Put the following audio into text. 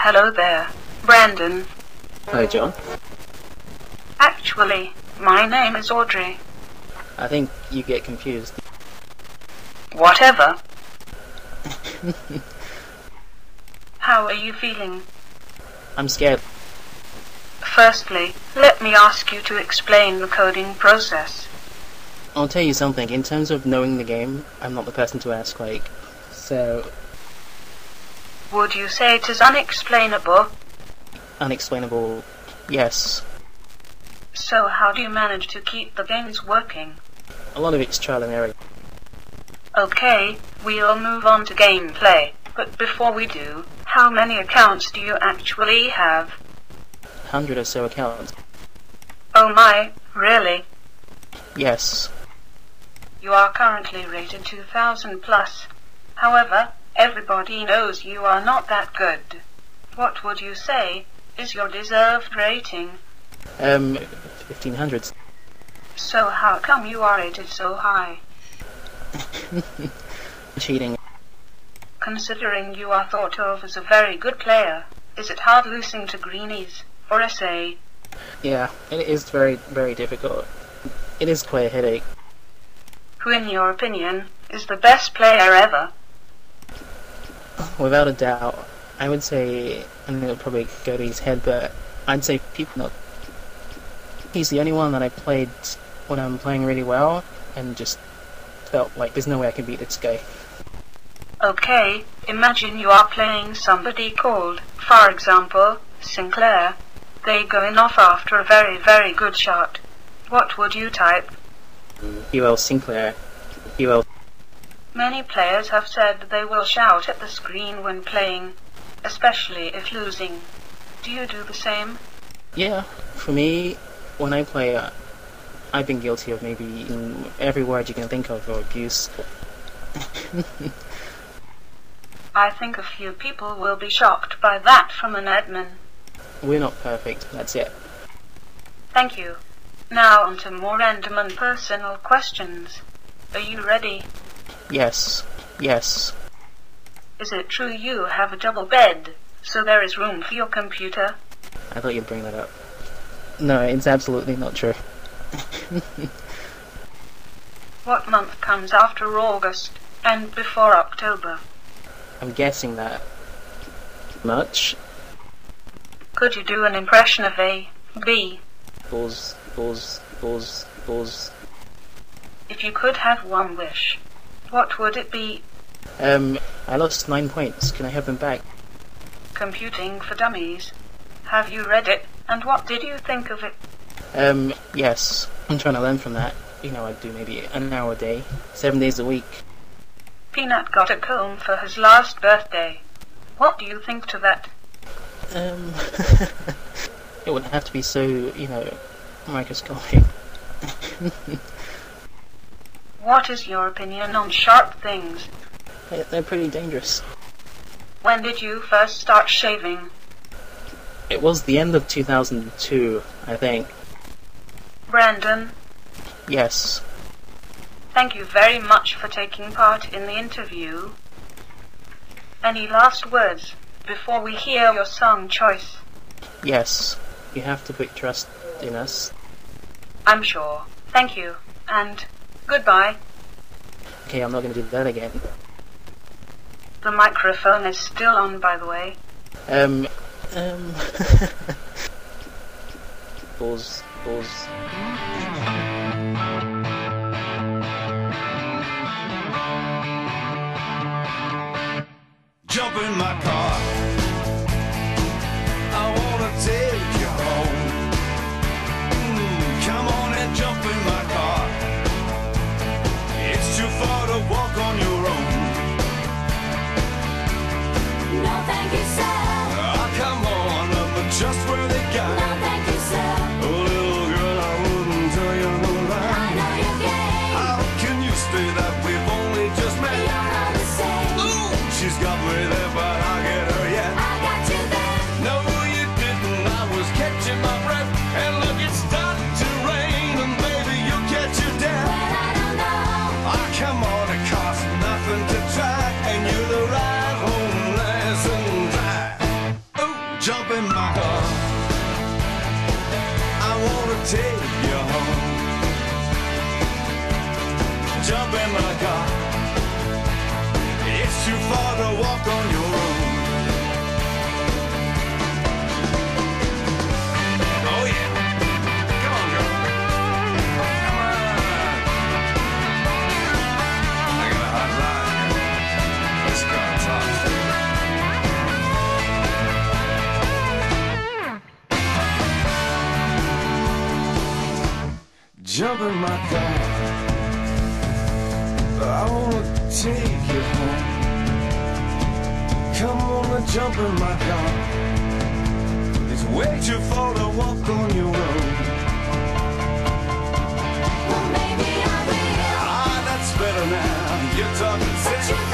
Hello there, Brandon. Hi, John. Actually, my name is Audrey. I think you get confused. Whatever. How are you feeling? I'm scared. Firstly, let me ask you to explain the coding process. I'll tell you something, in terms of knowing the game, I'm not the person to ask, so... Would you say it is unexplainable? Unexplainable, yes. So how do you manage to keep the games working? A lot of it's trial and error. Okay, we'll move on to gameplay, but before we do, how many accounts do you actually have? 100 or so accounts. Oh my, really? Yes. You are currently rated 2000 plus. However, everybody knows you are not that good. What would you say is your deserved rating? 1500s. So how come you are rated so high? Cheating. Considering you are thought of as a very good player, is it hard losing to greenies or SA? Yeah, it is very, very difficult. It is quite a headache. Who in your opinion is the best player ever? Without a doubt, I would say, and it'll probably go to his head, but I'd say Peanut. He's the only one that I played when I'm playing really well, and just felt like there's no way I can beat this guy. Okay, imagine you are playing somebody called, for example, Sinclair. They going off after a very, very good shot. What would you type? UL Sinclair. UL. Many players have said they will shout at the screen when playing, especially if losing. Do you do the same? Yeah, for me, when I play, I've been guilty of maybe every word you can think of for abuse. I think a few people will be shocked by that from an admin. We're not perfect, that's it. Thank you. Now on to more random and personal questions. Are you ready? Yes. Yes. Is it true you have a double bed, so there is room for your computer? I thought you'd bring that up. No, it's absolutely not true. What month comes after August and before October? I'm guessing that much. Could you do an impression of A, B? Bulls. If you could have one wish, what would it be? I lost 9 points. Can I have them back? Computing for Dummies. Have you read it, and what did you think of it? Yes. I'm trying to learn from that. You know, I do maybe an hour a day, 7 days a week. Peanut got a comb for his last birthday. What do you think to that? It wouldn't have to be so, microscopic. What is your opinion on sharp things? They're pretty dangerous. When did you first start shaving? It was the end of 2002, I think. Brandon, Yes. thank you very much for taking part in the interview. Any last words before we hear your song choice? Yes. You have to put trust in us. I'm sure. Thank you, and goodbye. Okay, I'm not going to do that again. The microphone is still on, by the way. Bulls. Jump in my car. I wanna take you home. Come on and jump in my car. It's too far to walk on your own. No, thank you, sir. Ah, come on, I'm just where they got No, it. thank you, sir. Oh, little girl, I wouldn't tell you no I lie. know you're gay. How can you say that we've only just met? You're all the same. Ooh, she's got me there, but I get her yet. I got you there. No, you didn't. I was catching my breath, and look, it's starting to rain, and baby, you'll catch your death. Well, I don't know. Ah, come on, it costs nothing to try, and you're the right home lesson drive. Ooh. Jump in my car. I wanna take you home. Jump in my car. It's too far to walk on your own. Oh yeah. Come on, girl. Come on. I got a hot ride here. Let's go talk. Jump in my car. I wanna take you home. Come on and jump in my car. It's way too far to walk on your own. Well, maybe I will. Ah, that's better now. You're talking sense. But you